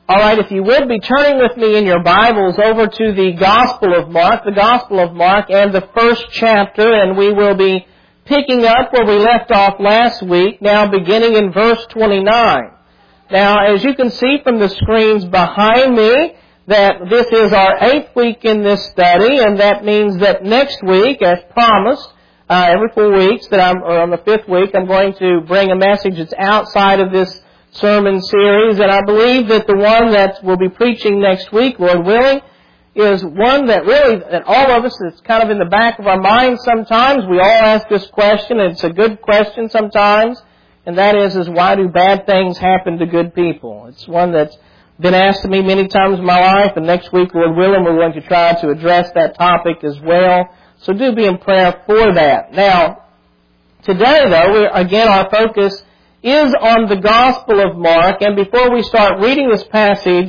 All right, if you would be turning with me in your Bibles over to the Gospel of Mark and the first chapter, and we will be picking up where we left off last week, now beginning in verse 29. Now, as you can see from the screens behind me, that this is our 8th week in this study, and that means that next week, as promised, every 4 weeks, on the 5th week, I'm going to bring a message that's outside of this sermon series, and I believe that the one that we'll be preaching next week, Lord willing, is one that really, that all of us, it's kind of in the back of our minds sometimes. We all ask this question, and it's a good question sometimes, and that is why do bad things happen to good people? It's one that's been asked to me many times in my life, and next week, Lord willing, we're going to try to address that topic as well. So do be in prayer for that. Now, today, though, again, our focus is on the Gospel of Mark. And before we start reading this passage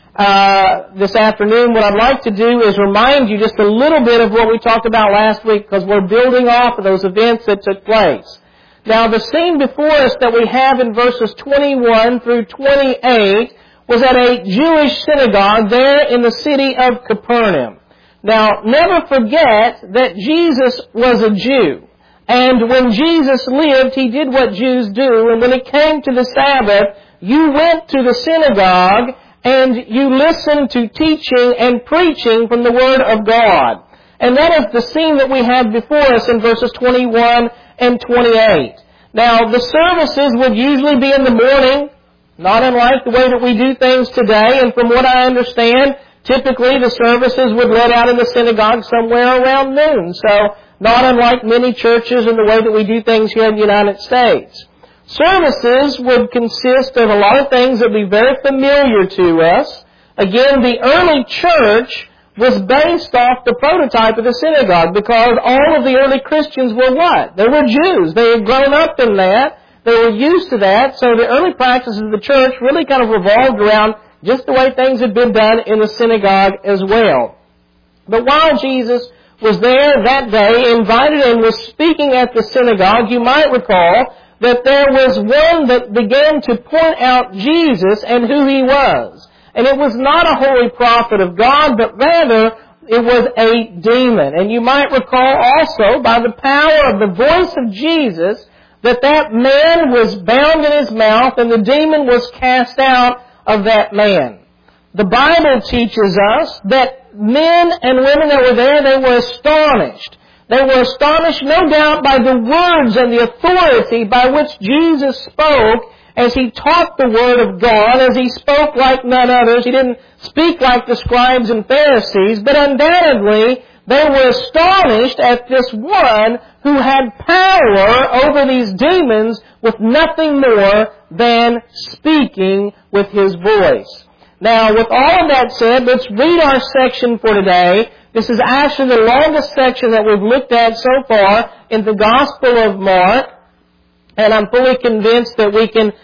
this afternoon, what I'd like to do is remind you just a little bit of what we talked about last week, because we're building off of those events that took place. Now, the scene before us that we have in verses 21 through 28 was at a Jewish synagogue there in the city of Capernaum. Now, never forget that Jesus was a Jew. And when Jesus lived, He did what Jews do. And when it came to the Sabbath, you went to the synagogue and you listened to teaching and preaching from the Word of God. And that is the scene that we have before us in verses 21 and 28. Now, the services would usually be in the morning, not unlike the way that we do things today. And from what I understand, typically the services would let out in the synagogue somewhere around noon. So, not unlike many churches in the way that we do things here in the United States. Services would consist of a lot of things that would be very familiar to us. Again, the early church was based off the prototype of the synagogue, because all of the early Christians were what? They were Jews. They had grown up in that. They were used to that. So the early practices of the church really kind of revolved around just the way things had been done in the synagogue as well. But while Jesus was there that day, invited and was speaking at the synagogue, you might recall that there was one that began to point out Jesus and who He was. And it was not a holy prophet of God, but rather it was a demon. And you might recall also, by the power of the voice of Jesus, that man was bound in his mouth and the demon was cast out of that man. The Bible teaches us that men and women that were there, they were astonished. They were astonished, no doubt, by the words and the authority by which Jesus spoke as He taught the Word of God, as He spoke like none others. He didn't speak like the scribes and Pharisees, but undoubtedly they were astonished at this one who had power over these demons with nothing more than speaking with His voice. Now, with all of that said, let's read our section for today. This is actually the longest section that we've looked at so far in the Gospel of Mark. And I'm fully convinced that we can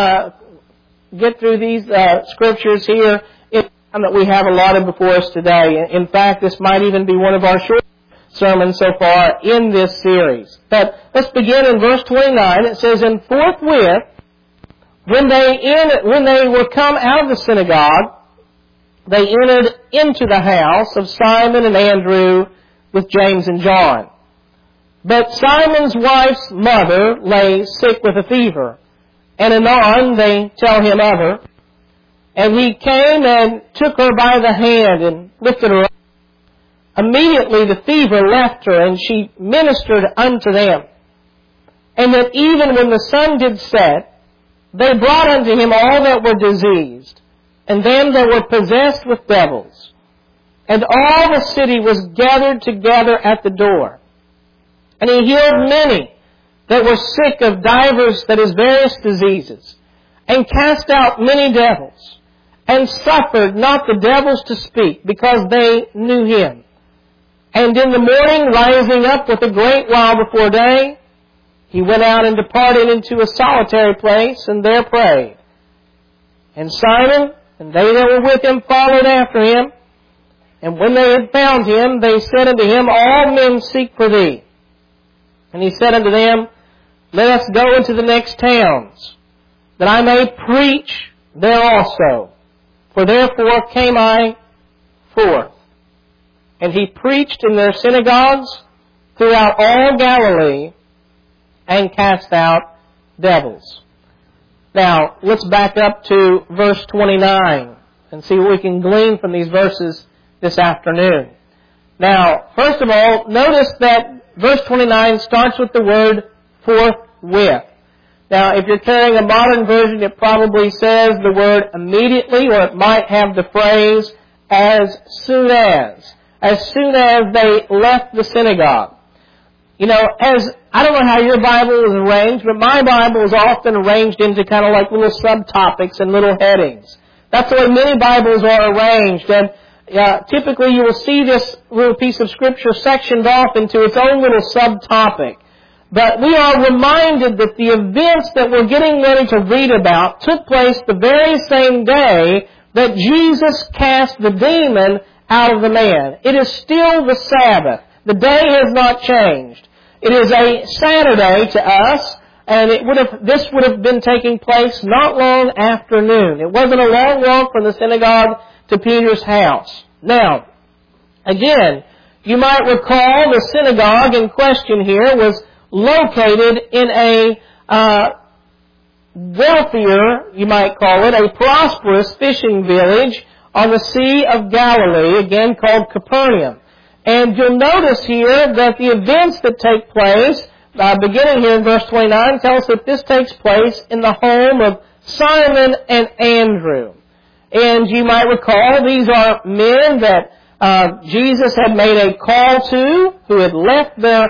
get through these scriptures here in the time that we have allotted before us today. In fact, this might even be one of our short sermons so far in this series. But let's begin in verse 29. It says, "And forthwith, when they were come out of the synagogue, they entered into the house of Simon and Andrew with James and John. But Simon's wife's mother lay sick with a fever, and anon they tell him of her. And he came and took her by the hand and lifted her up. Immediately the fever left her, and she ministered unto them. And that even when the sun did set, they brought unto him all that were diseased, and them that were possessed with devils. And all the city was gathered together at the door. And he healed many that were sick of divers, that is, various diseases, and cast out many devils, and suffered not the devils to speak, because they knew Him. And in the morning, rising up with a great while before day, He went out and departed into a solitary place, and there prayed. And Simon and they that were with him followed after him. And when they had found him, they said unto him, All men seek for thee. And he said unto them, Let us go into the next towns, that I may preach there also, For therefore came I forth. And he preached in their synagogues throughout all Galilee, and cast out devils. Now, let's back up to verse 29 and see what we can glean from these verses this afternoon. Now, first of all, notice that verse 29 starts with the word forthwith. Now, if you're carrying a modern version, it probably says the word immediately, or it might have the phrase as soon as they left the synagogue. You know, I don't know how your Bible is arranged, but my Bible is often arranged into kind of like little subtopics and little headings. That's the way many Bibles are arranged, and typically you will see this little piece of Scripture sectioned off into its own little subtopic. But we are reminded that the events that we're getting ready to read about took place the very same day that Jesus cast the demon out of the man. It is still the Sabbath. The day has not changed. It is a Saturday to us, and this would have been taking place not long after noon. It wasn't a long walk from the synagogue to Peter's house. Now, again, you might recall the synagogue in question here was located in a wealthier, you might call it, a prosperous fishing village on the Sea of Galilee, again called Capernaum. And you'll notice here that the events that take place, beginning here in verse 29, tell us that this takes place in the home of Simon and Andrew. And you might recall these are men that Jesus had made a call to, who had left their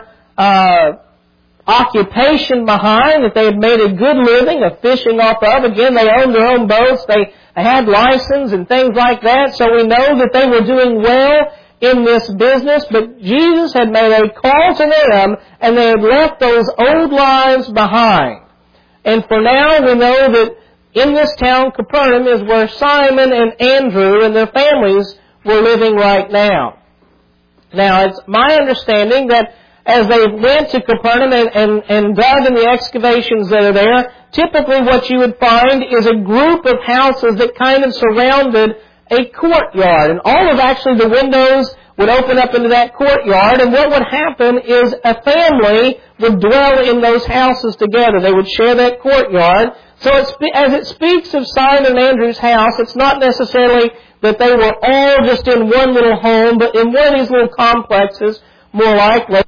occupation behind, that they had made a good living of fishing off of. Again, they owned their own boats. They had license and things like that. So we know that they were doing well in this business, but Jesus had made a call to them, and they had left those old lives behind. And for now, we know that in this town, Capernaum, is where Simon and Andrew and their families were living right now. Now, it's my understanding that as they went to Capernaum and dug in the excavations that are there, typically what you would find is a group of houses that kind of surrounded a courtyard. And all of actually the windows would open up into that courtyard, and what would happen is a family would dwell in those houses together. They would share that courtyard. So as it speaks of Simon and Andrew's house, it's not necessarily that they were all just in one little home, but in one of these little complexes, more likely.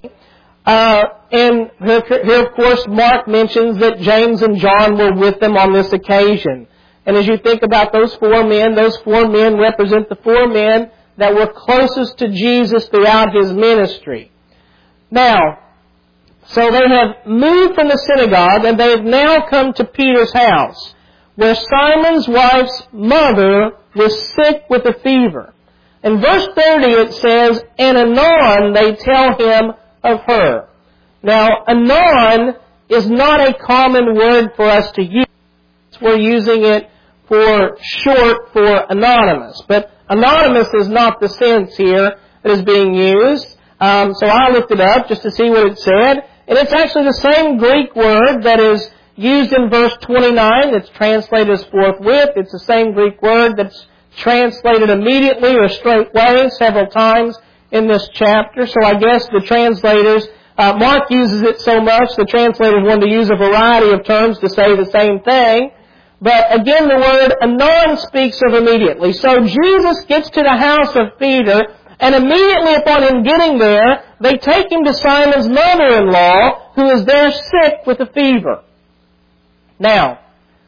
And here, of course, Mark mentions that James and John were with them on this occasion. And as you think about those four men represent the four men that were closest to Jesus throughout His ministry. Now, so they have moved from the synagogue, and they have now come to Peter's house, where Simon's wife's mother was sick with a fever. In verse 30 it says, and anon they tell him of her. Now, anon is not a common word for us to use. We're using it for short for anonymous. But anonymous is not the sense here that is being used. So I looked it up just to see what it said. And it's actually the same Greek word that is used in verse 29 that's translated as forthwith. It's the same Greek word that's translated immediately or straightway several times in this chapter. So I guess the translators, Mark uses it so much, the translators wanted to use a variety of terms to say the same thing. But again, the word anon speaks of immediately. So Jesus gets to the house of Peter, and immediately upon him getting there, they take him to Simon's mother-in-law, who is there sick with a fever. Now,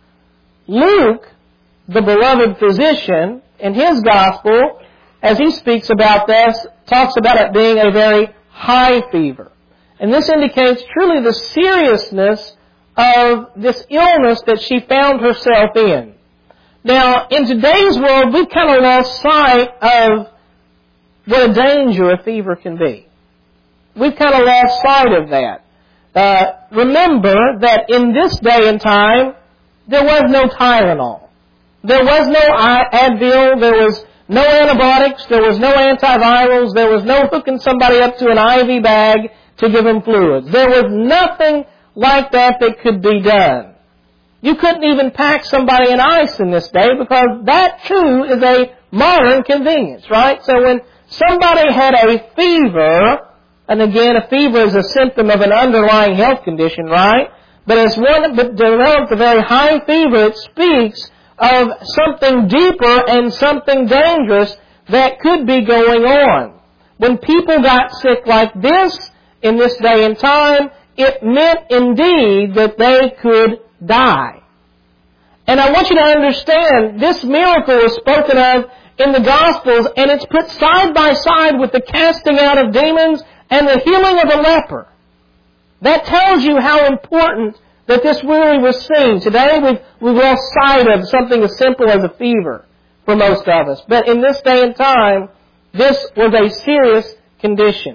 Luke, the beloved physician, in his gospel, as he speaks about this, talks about it being a very high fever. And this indicates truly the seriousness of this illness that she found herself in. Now, in today's world, we've kind of lost sight of what a danger a fever can be. We've kind of lost sight of that. Remember that in this day and time, there was no Tylenol. There was no Advil. There was no antibiotics. There was no antivirals. There was no hooking somebody up to an IV bag to give them fluids. There was nothing like that could be done. You couldn't even pack somebody in ice in this day because that too is a modern convenience, right? So when somebody had a fever, and again, a fever is a symptom of an underlying health condition, right? But as one developed a very high fever, it speaks of something deeper and something dangerous that could be going on. When people got sick like this in this day and time, it meant indeed that they could die. And I want you to understand, this miracle is spoken of in the Gospels, and it's put side by side with the casting out of demons and the healing of a leper. That tells you how important that this really was seen. Today we've lost sight of something as simple as a fever for most of us. But in this day and time, this was a serious condition.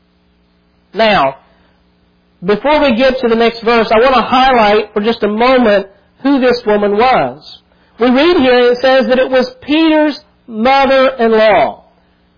Now, before we get to the next verse, I want to highlight for just a moment who this woman was. We read here, it says that it was Peter's mother-in-law.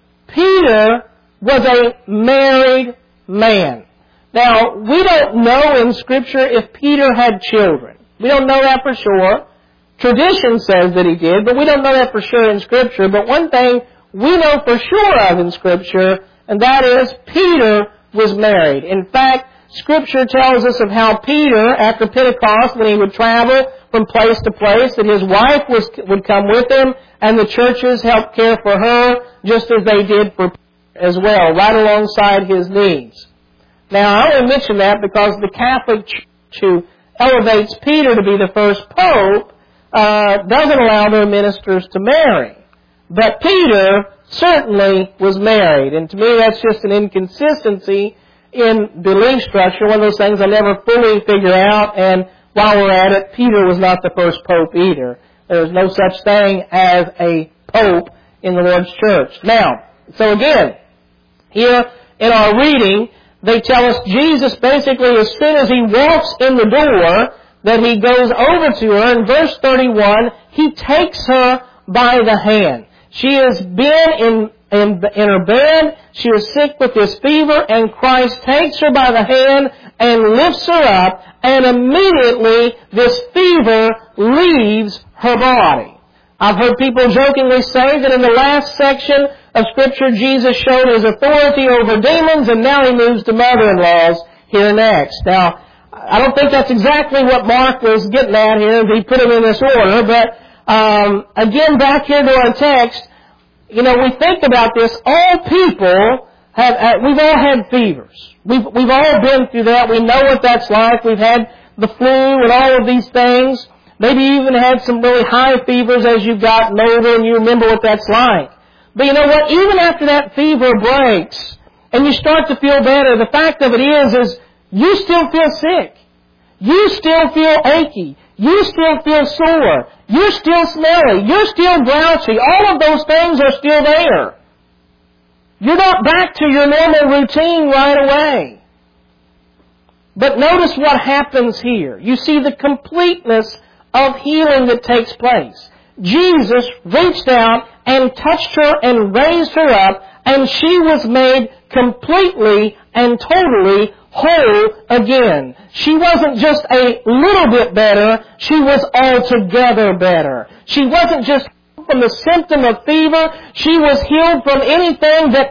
Peter was a married man. Now, we don't know in Scripture if Peter had children. We don't know that for sure. Tradition says that he did, but we don't know that for sure in Scripture. But one thing we know for sure of in Scripture, and that is Peter was married. In fact, Scripture tells us of how Peter, after Pentecost, when he would travel from place to place, that his wife would come with him, and the churches helped care for her, just as they did for Peter as well, right alongside his needs. Now, I only mention that because the Catholic Church, who elevates Peter to be the first pope, doesn't allow their ministers to marry. But Peter certainly was married, and to me that's just an inconsistency in belief structure, one of those things I never fully figure out, and while we're at it, Peter was not the first pope either. There was no such thing as a pope in the Lord's church. Now, so again, here in our reading, they tell us Jesus basically, as soon as he walks in the door, that he goes over to her. In verse 31, he takes her by the hand. She has been in her bed. She is sick with this fever, and Christ takes her by the hand and lifts her up, and immediately this fever leaves her body. I've heard people jokingly say that in the last section of Scripture, Jesus showed his authority over demons, and now he moves to mother-in-laws here next. Now, I don't think that's exactly what Mark was getting at here, if he put them in this order, but again, back here to our text, we think about this. All people we've all had fevers. We've all been through that. We know what that's like. We've had the flu and all of these things. Maybe you even had some really high fevers as you've gotten older, and you remember what that's like. But you know what? Even after that fever breaks and you start to feel better, the fact of it is you still feel sick. You still feel achy. You still feel sore. You're still smelly. You're still grouchy. All of those things are still there. You're not back to your normal routine right away. But notice what happens here. You see the completeness of healing that takes place. Jesus reached out and touched her and raised her up, and she was made completely and totally whole again. She wasn't just a little bit better, she was altogether better. She wasn't just from the symptom of fever, she was healed from anything that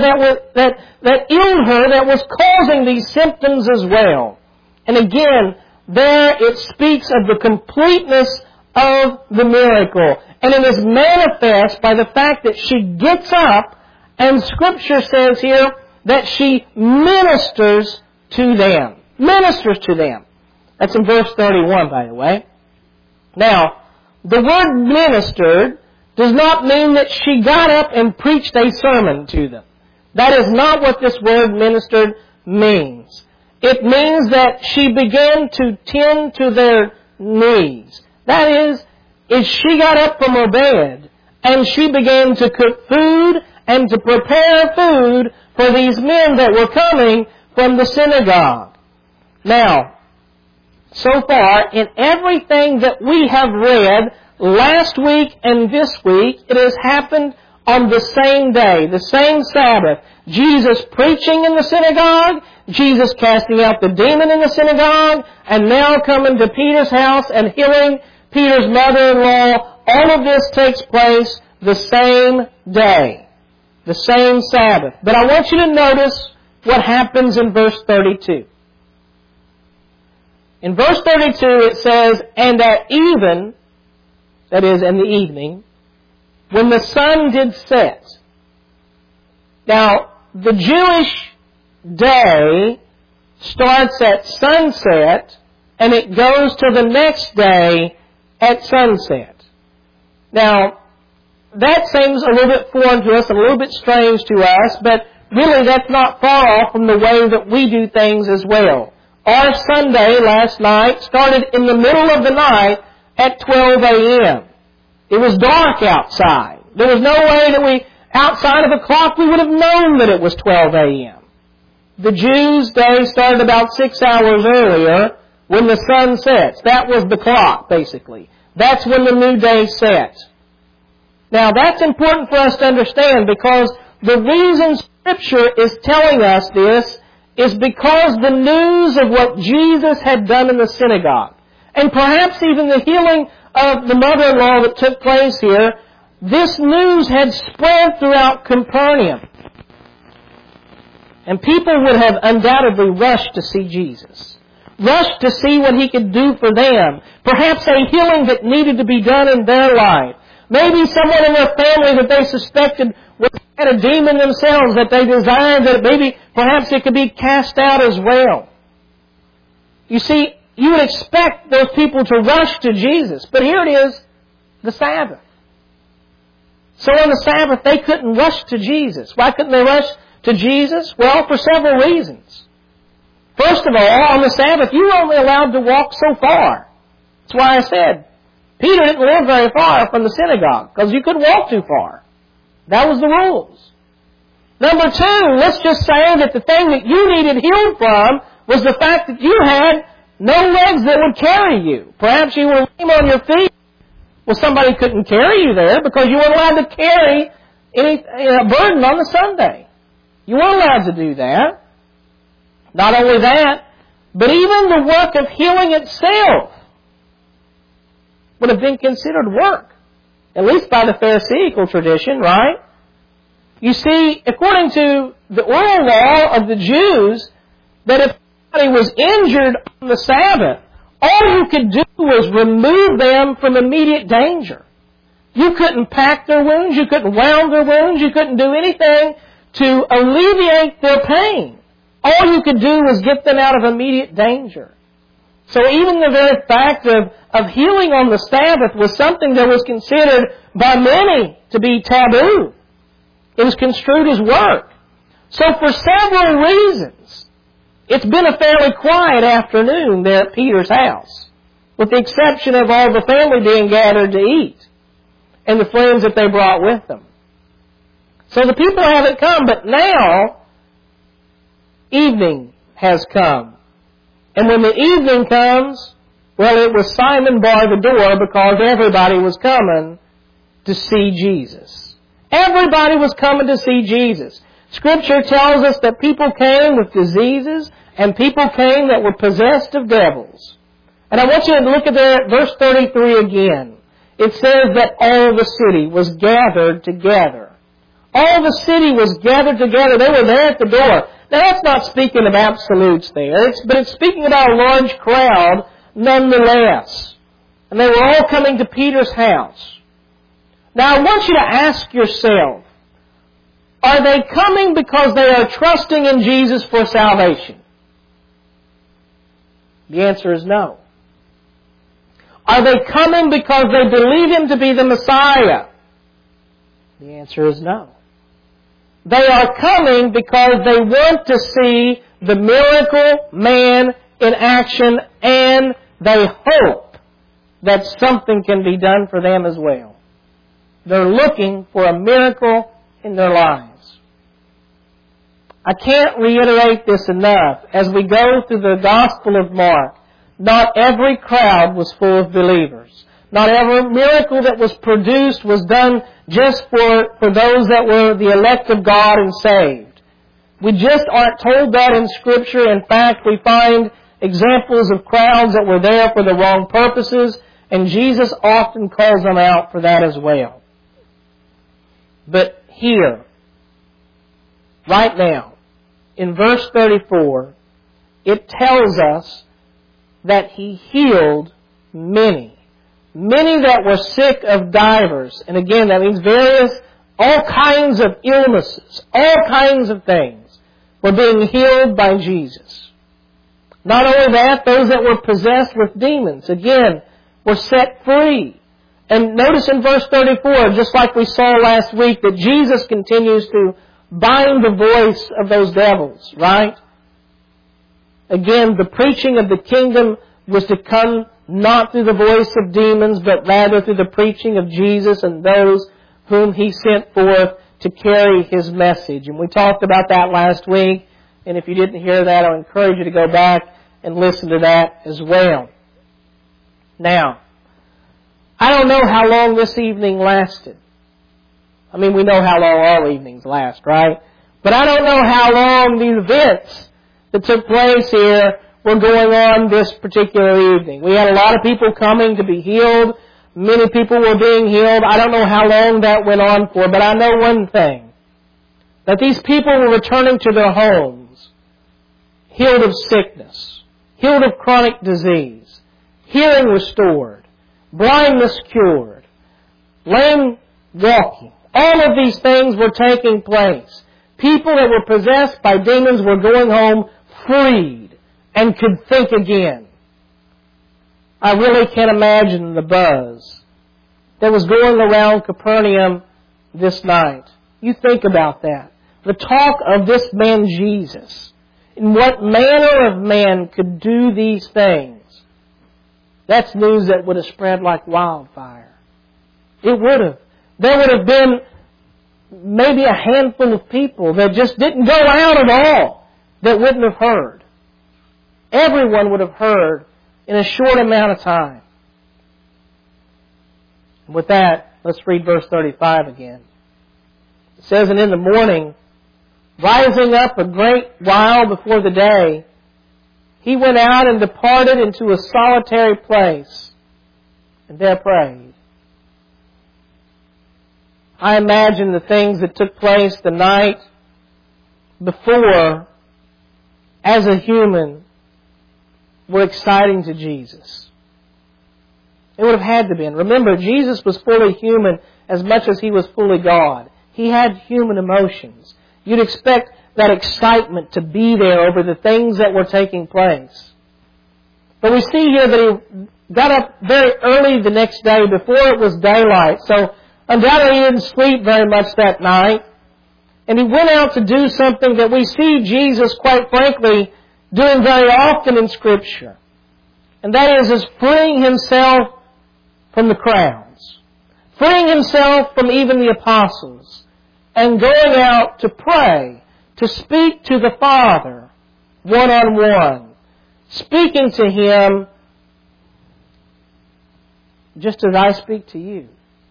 ailed her that was causing these symptoms as well. And again, there it speaks of the completeness of the miracle. And it is manifest by the fact that she gets up, and Scripture says here that she ministers to them. Ministers to them. That's in verse 31, by the way. Now, the word ministered does not mean that she got up and preached a sermon to them. That is not what this word ministered means. It means that she began to tend to their needs. That is she got up from her bed and she began to cook food and to prepare food for these men that were coming from the synagogue. Now, so far, in everything that we have read last week and this week, it has happened on the same day, the same Sabbath. Jesus preaching in the synagogue, Jesus casting out the demon in the synagogue, and now coming to Peter's house and healing Peter's mother-in-law. All of this takes place the same day, the same Sabbath. But I want you to notice what happens in verse 32. In verse 32 it says, "And at even," that is, in the evening, "when the sun did set." Now, the Jewish day starts at sunset, and it goes to the next day at sunset. Now, that seems a little bit foreign to us, a little bit strange to us, but really that's not far off from the way that we do things as well. Our Sunday last night started in the middle of the night at 12 a.m. It was dark outside. There was no way that outside of a clock, we would have known that it was 12 a.m. The Jews' day started about 6 hours earlier when the sun sets. That was the clock, basically. That's when the new day set. Now, that's important for us to understand, because the reason Scripture is telling us this is because the news of what Jesus had done in the synagogue, and perhaps even the healing of the mother-in-law that took place here, this news had spread throughout Capernaum. And people would have undoubtedly rushed to see Jesus. Rushed to see what He could do for them. Perhaps a healing that needed to be done in their life. Maybe someone in their family that they suspected had a demon themselves, that they desired that maybe perhaps it could be cast out as well. You see, you would expect those people to rush to Jesus. But here it is, the Sabbath. So on the Sabbath, they couldn't rush to Jesus. Why couldn't they rush to Jesus? Well, for several reasons. First of all, on the Sabbath, you were only allowed to walk so far. That's why I said, Peter didn't live very far from the synagogue, because you couldn't walk too far. That was the rules. Number two, let's just say that the thing that you needed healed from was the fact that you had no legs that would carry you. Perhaps you were lame on your feet. Well, somebody couldn't carry you there because you weren't allowed to carry any burden on the Sunday. You weren't allowed to do that. Not only that, but even the work of healing itself would have been considered work. At least by the Pharisaical tradition, right? You see, according to the oral law of the Jews, that if somebody was injured on the Sabbath, all you could do was remove them from immediate danger. You couldn't pack their wounds, you couldn't wound their wounds, you couldn't do anything to alleviate their pain. All you could do was get them out of immediate danger. So even the very fact of healing on the Sabbath was something that was considered by many to be taboo. It was construed as work. So for several reasons, it's been a fairly quiet afternoon there at Peter's house, with the exception of all the family being gathered to eat and the friends that they brought with them. So the people haven't come, but now evening has come. And when the evening comes, well, it was Simon bar the door, because everybody was coming to see Jesus. Everybody was coming to see Jesus. Scripture tells us that people came with diseases, and people came that were possessed of devils. And I want you to look at there at verse 33 again. It says that all the city was gathered together. All the city was gathered together. They were there at the door. Now, that's not speaking of absolutes there, but it's speaking about a large crowd nonetheless. And they were all coming to Peter's house. Now, I want you to ask yourself, are they coming because they are trusting in Jesus for salvation? The answer is no. Are they coming because they believe Him to be the Messiah? The answer is no. They are coming because they want to see the miracle man in action, and they hope that something can be done for them as well. They're looking for a miracle in their lives. I can't reiterate this enough. As we go through the Gospel of Mark, not every crowd was full of believers. Not every miracle that was produced was done just for those that were the elect of God and saved. We just aren't told that in Scripture. In fact, we find examples of crowds that were there for the wrong purposes, and Jesus often calls them out for that as well. But here, right now, in verse 34, it tells us that He healed many. Many that were sick of divers. And again, that means all kinds of illnesses, all kinds of things were being healed by Jesus. Not only that, those that were possessed with demons, again, were set free. And notice in verse 34, just like we saw last week, that Jesus continues to bind the voice of those devils, right? Again, the preaching of the kingdom was to come not through the voice of demons, but rather through the preaching of Jesus and those whom He sent forth to carry His message. And we talked about that last week. And if you didn't hear that, I'll encourage you to go back and listen to that as well. Now, I don't know how long this evening lasted. I mean, we know how long all evenings last, right? But I don't know how long the events that took place here were going on this particular evening. We had a lot of people coming to be healed. Many people were being healed. I don't know how long that went on for, but I know one thing. That these people were returning to their homes, healed of sickness, healed of chronic disease, hearing restored, blindness cured, lame walking. All of these things were taking place. People that were possessed by demons were going home freed and could think again. I really can't imagine the buzz that was going around Capernaum this night. You think about that. The talk of this man Jesus. In what manner of man could do these things? That's news that would have spread like wildfire. It would have. There would have been maybe a handful of people that just didn't go out at all that wouldn't have heard. Everyone would have heard in a short amount of time. And with that, let's read verse 35 again. It says, "And in the morning, rising up a great while before the day, He went out and departed into a solitary place, and there prayed." I imagine the things that took place the night before, as a human, were exciting to Jesus. It would have had to be. Remember, Jesus was fully human as much as He was fully God. He had human emotions. You'd expect that excitement to be there over the things that were taking place. But we see here that He got up very early the next day before it was daylight. So undoubtedly He didn't sleep very much that night. And He went out to do something that we see Jesus, quite frankly, doing very often in Scripture. And that is freeing Himself from the crowds. Freeing Himself from even the apostles. And going out to pray, to speak to the Father, one-on-one. Speaking to Him just as I speak to you.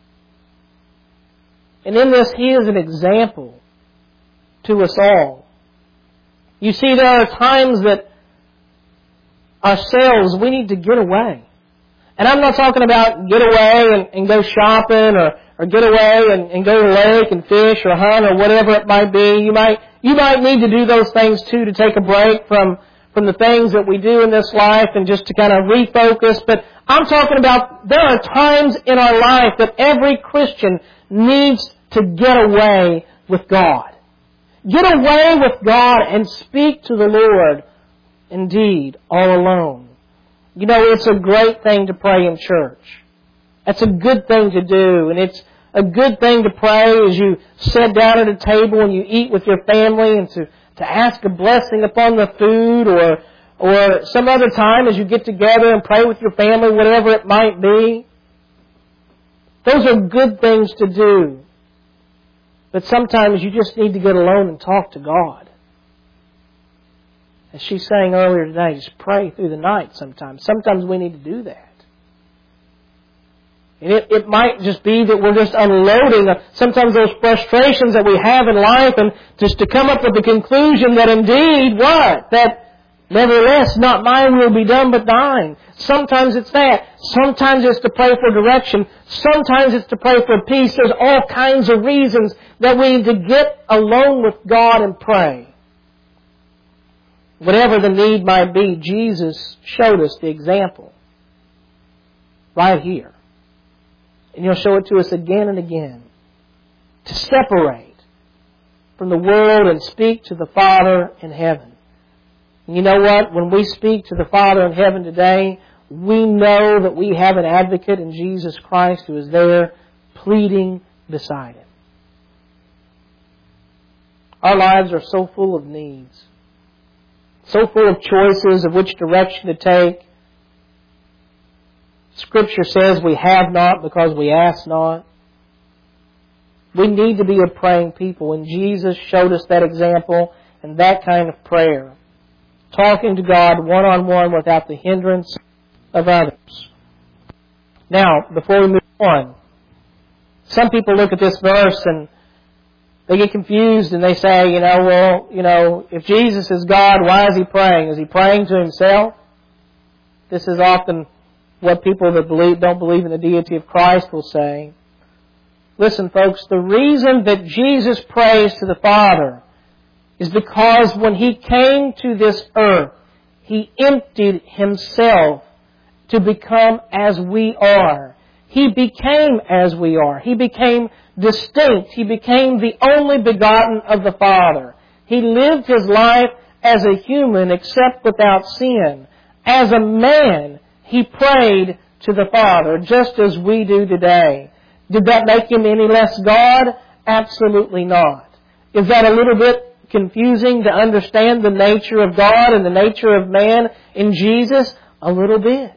And in this, He is an example to us all. You see, there are times that ourselves, we need to get away. And I'm not talking about get away and go shopping or get away and go to the lake and fish or hunt or whatever it might be. You might need to do those things too, to take a break from the things that we do in this life and just to kind of refocus. But I'm talking about there are times in our life that every Christian needs to get away with God. Get away with God and speak to the Lord, indeed, all alone. You know, it's a great thing to pray in church. It's a good thing to do. And it's a good thing to pray as you sit down at a table and you eat with your family and to ask a blessing upon the food, or some other time as you get together and pray with your family, whatever it might be. Those are good things to do. But sometimes you just need to get alone and talk to God. As she sang earlier today, just pray through the night sometimes. Sometimes we need to do that. And it might just be that we're just unloading sometimes those frustrations that we have in life, and just to come up with the conclusion that indeed what? That nevertheless not my will be done but thine. Sometimes it's that. Sometimes it's to pray for direction. Sometimes it's to pray for peace. There's all kinds of reasons that we need to get alone with God and pray. Whatever the need might be, Jesus showed us the example right here. And He'll show it to us again and again. To separate from the world and speak to the Father in heaven. And you know what? When we speak to the Father in heaven today, we know that we have an advocate in Jesus Christ who is there pleading beside Him. Our lives are so full of needs. So full of choices of which direction to take. Scripture says we have not because we ask not. We need to be a praying people, and Jesus showed us that example and that kind of prayer. Talking to God one-on-one without the hindrance of others. Now, before we move on, some people look at this verse and they get confused and they say, if Jesus is God, why is He praying? Is He praying to Himself? This is often what people that don't believe in the deity of Christ will say. Listen, folks, the reason that Jesus prays to the Father is because when He came to this earth, He emptied Himself to become as we are. He became as we are. He became distinct. He became the only begotten of the Father. He lived His life as a human except without sin. As a man, He prayed to the Father just as we do today. Did that make Him any less God? Absolutely not. Is that a little bit confusing to understand the nature of God and the nature of man in Jesus? A little bit.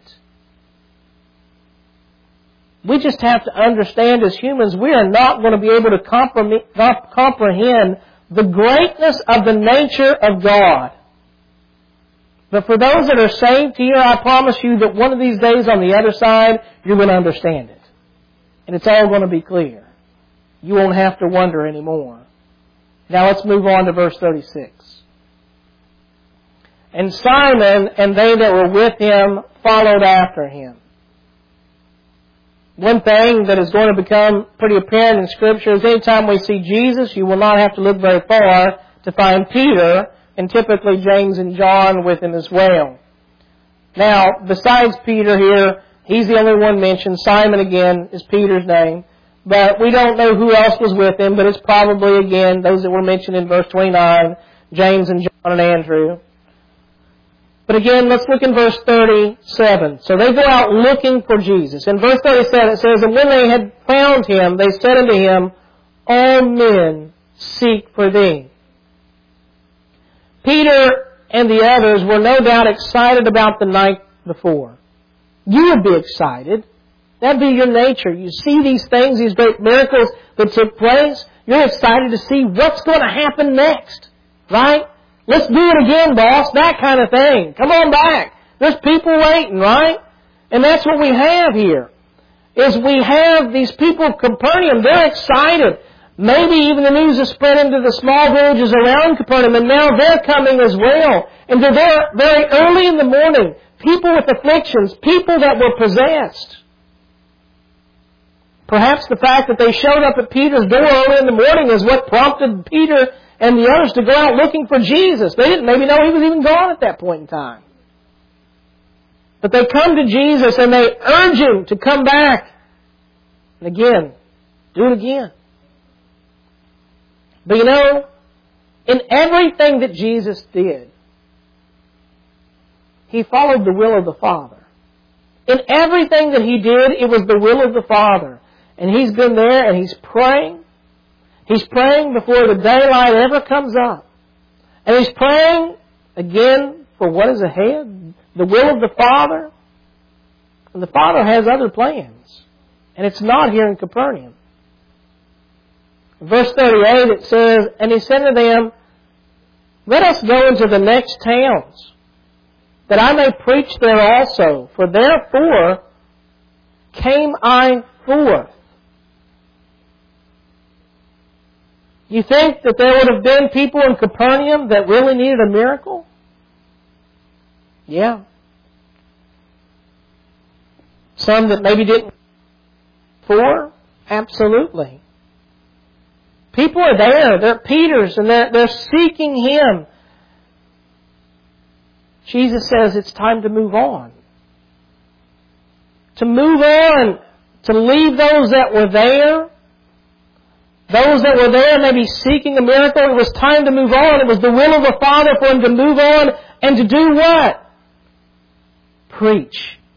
We just have to understand as humans, we are not going to be able to comprehend the greatness of the nature of God. But for those that are saved here, I promise you that one of these days on the other side, you're going to understand it. And it's all going to be clear. You won't have to wonder anymore. Now let's move on to verse 36. And Simon and they that were with him followed after him. One thing that is going to become pretty apparent in Scripture is anytime we see Jesus, you will not have to look very far to find Peter, and typically James and John with him as well. Now, besides Peter here, he's the only one mentioned. Simon, again, is Peter's name. But we don't know who else was with him, but it's probably, again, those that were mentioned in verse 29, James and John and Andrew. But again, let's look in verse 37. So they go out looking for Jesus. In verse 37 it says, And when they had found Him, they said unto Him, All men seek for Thee. Peter and the others were no doubt excited about the night before. You would be excited. That'd be your nature. You see these things, these great miracles that took place. You're excited to see what's going to happen next. Right? Let's do it again, boss. That kind of thing. Come on back. There's people waiting, right? And that's what we have here. Is we have these people of Capernaum. They're excited. Maybe even the news has spread into the small villages around Capernaum, and now they're coming as well. And they're there very early in the morning. People with afflictions. People that were possessed. Perhaps the fact that they showed up at Peter's door early in the morning is what prompted Peter and the others to go out looking for Jesus. They didn't maybe know He was even gone at that point in time. But they come to Jesus and they urge Him to come back. And again, do it again. But in everything that Jesus did, He followed the will of the Father. In everything that He did, it was the will of the Father. And He's been there and He's praying. He's praying before the daylight ever comes up. And He's praying, again, for what is ahead, the will of the Father. And the Father has other plans. And it's not here in Capernaum. In verse 38 it says, And He said to them, Let us go into the next towns, that I may preach there also. For therefore came I forth. You think that there would have been people in Capernaum that really needed a miracle? Yeah. Some that maybe didn't before? Absolutely. People are there. They're at Peter's and they're seeking Him. Jesus says it's time to move on. To move on. To leave those that were there. Those that were there maybe seeking a miracle. It was time to move on. It was the will of the Father for Him to move on and to do what? Preach.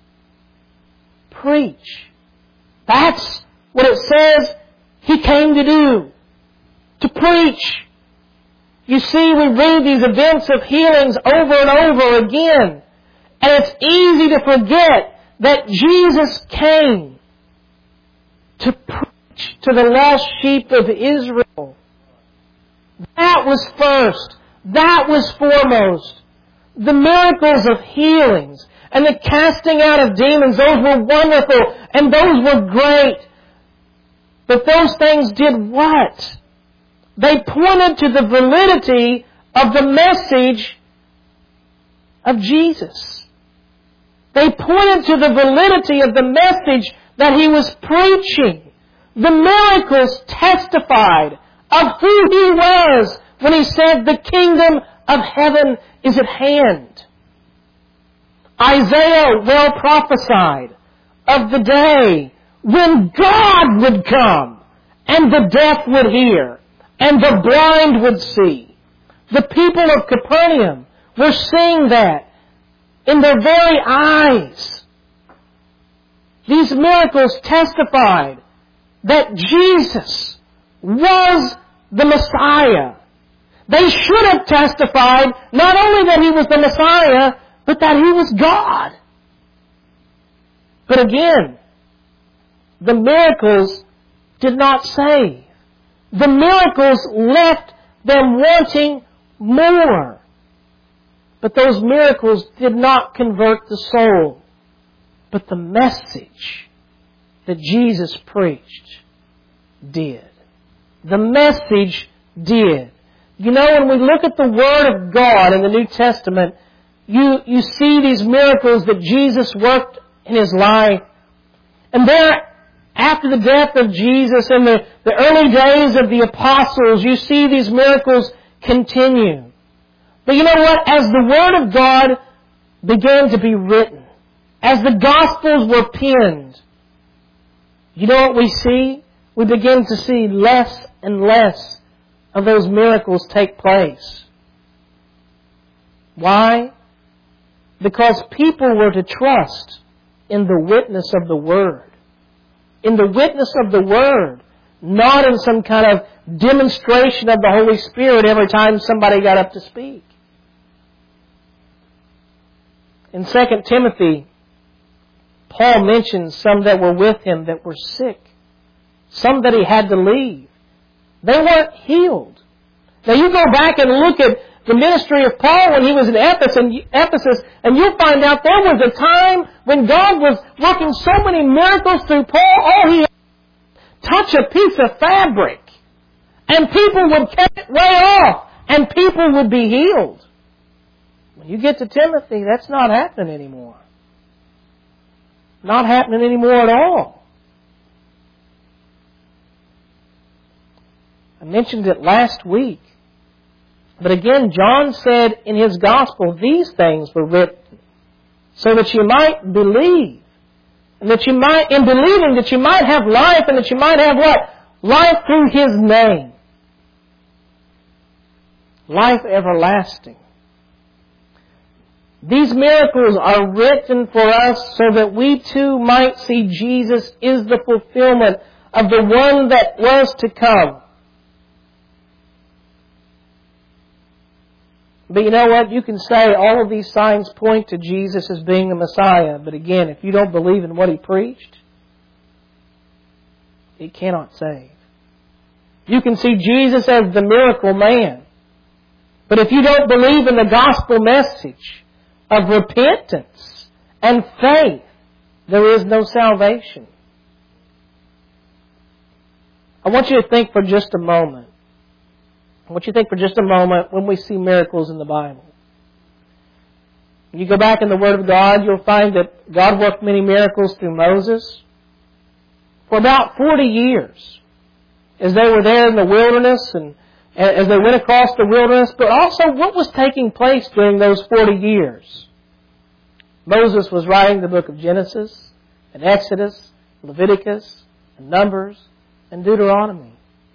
Preach. That's what it says He came to do. To preach. You see, we read these events of healings over and over again. And it's easy to forget that Jesus came to preach to the lost sheep of Israel. That was first. That was foremost. The miracles of healings and the casting out of demons, those were wonderful and those were great. But those things did what? They pointed to the validity of the message of Jesus. They pointed to the validity of the message that He was preaching. The miracles testified of who He was when He said, the kingdom of heaven is at hand. Isaiah well prophesied of the day when God would come and the deaf would hear and the blind would see. The people of Capernaum were seeing that in their very eyes. These miracles testified that Jesus was the Messiah. They should have testified not only that He was the Messiah, but that He was God. But again, the miracles did not save. The miracles left them wanting more. But those miracles did not convert the soul. But the message that Jesus preached did. The message did. You know, when we look at the Word of God in the New Testament, you see these miracles that Jesus worked in His life. And there, after the death of Jesus and the early days of the apostles, you see these miracles continue. But you know what? As the Word of God began to be written, as the Gospels were penned, you know what we see? We begin to see less and less of those miracles take place. Why? Because people were to trust in the witness of the Word. In the witness of the Word. Not in some kind of demonstration of the Holy Spirit every time somebody got up to speak. In 2 Timothy, Paul mentions some that were with him that were sick. Some that he had to leave. They weren't healed. Now you go back and look at the ministry of Paul when he was in Ephesus, and you'll find out there was a time when God was working so many miracles through Paul, all he had to touch a piece of fabric, and people would cut it way off, and people would be healed. When you get to Timothy, that's not happening anymore. Not happening anymore at all. I mentioned it last week. But again, John said in his Gospel, these things were written so that you might believe. And that you might, in believing, that you might have life, and that you might have what? Life through His name. Life everlasting. These miracles are written for us so that we too might see Jesus is the fulfillment of the one that was to come. But you know what? You can say all of these signs point to Jesus as being the Messiah. But again, if you don't believe in what He preached, it cannot save. You can see Jesus as the miracle man. But if you don't believe in the gospel message of repentance and faith, there is no salvation. I want you to think for just a moment. When we see miracles in the Bible. When you go back in the Word of God, you'll find that God worked many miracles through Moses for about 40 years as they were there in the wilderness and as they went across the wilderness, but also what was taking place during those 40 years. Moses was writing the book of Genesis and Exodus, Leviticus and Numbers and Deuteronomy.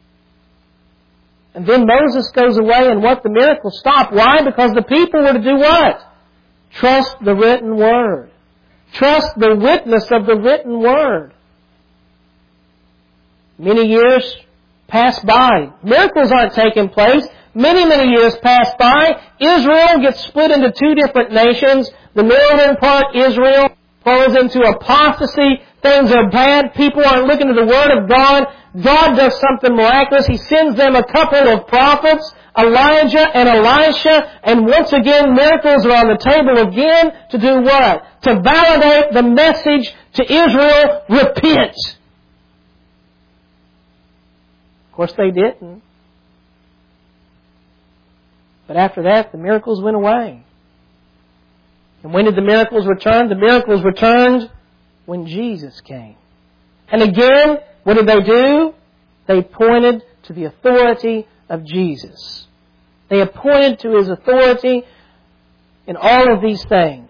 And then Moses goes away and what? The miracles stop. Why? Because the people were to do what? Trust the written Word. Trust the witness of the written Word. Many years pass by. Miracles aren't taking place. Many years pass by. Israel gets split into two different nations. The northern part, Israel, falls into apostasy. Things are bad. People aren't looking to the Word of God. God does something miraculous. He sends them a couple of prophets, Elijah and Elisha, and once again miracles are on the table again to do what? To validate the message to Israel, repent. Of course they didn't. But after that, the miracles went away. And when did the miracles return? The miracles returned when Jesus came. And again, what did they do? They pointed to the authority of Jesus. They pointed to His authority in all of these things.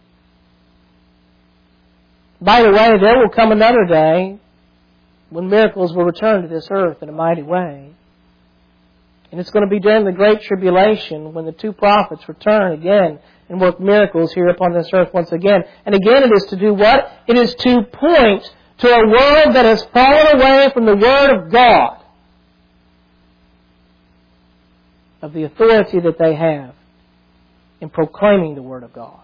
By the way, there will come another day when miracles will return to this earth in a mighty way. And it's going to be during the Great Tribulation when the two prophets return again and work miracles here upon this earth once again. And again it is to do what? It is to point to a world that has fallen away from the Word of God, of the authority that they have in proclaiming the Word of God.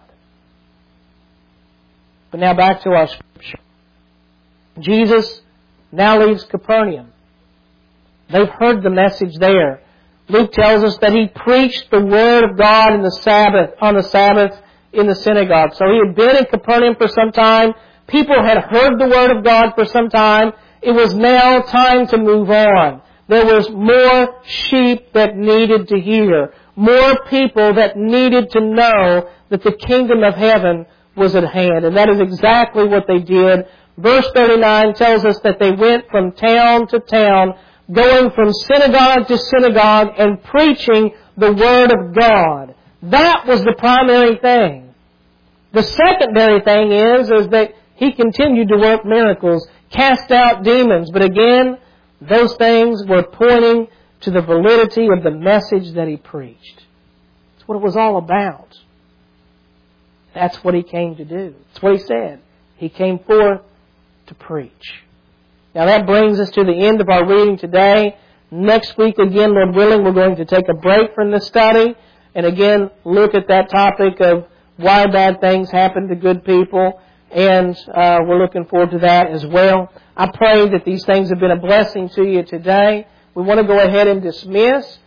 But now back to our Scripture. Jesus now leaves Capernaum. They've heard the message there. Luke tells us that He preached the Word of God on the Sabbath in the synagogue. So He had been in Capernaum for some time. People had heard the Word of God for some time. It was now time to move on. There was more sheep that needed to hear. More people that needed to know that the kingdom of heaven was at hand. And that is exactly what they did. Verse 39 tells us that they went from town to town, going from synagogue to synagogue and preaching the Word of God. That was the primary thing. The secondary thing is that He continued to work miracles, cast out demons. But again, those things were pointing to the validity of the message that He preached. That's what it was all about. That's what He came to do. That's what He said. He came forth to preach. Now that brings us to the end of our reading today. Next week, again, Lord willing, we're going to take a break from this study and again look at that topic of why bad things happen to good people. And we're looking forward to that as well. I pray that these things have been a blessing to you today. We want to go ahead and dismiss.